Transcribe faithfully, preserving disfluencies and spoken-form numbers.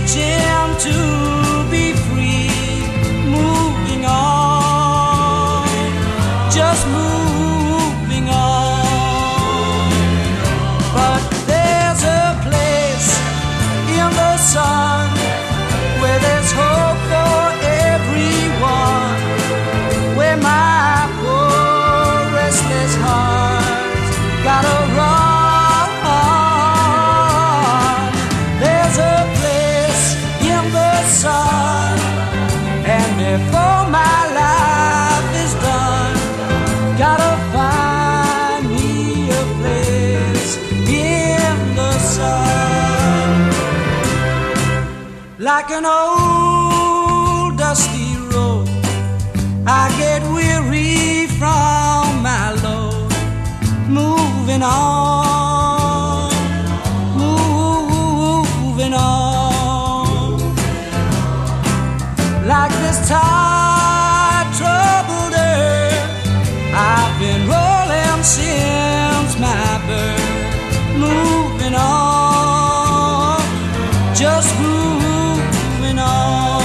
reaching to be free, moving on, just moving on. But there's a place in the sun where there's hope for everyone, where my poor restless heart gotta run. There's a place in the sun, and before my life is done, gotta find me a place in the sun. Like an old dusty road, I get weary from my load, moving on, moving on. Like this tide troubled earth, I've been rolling since my birth, moving on, just moving on.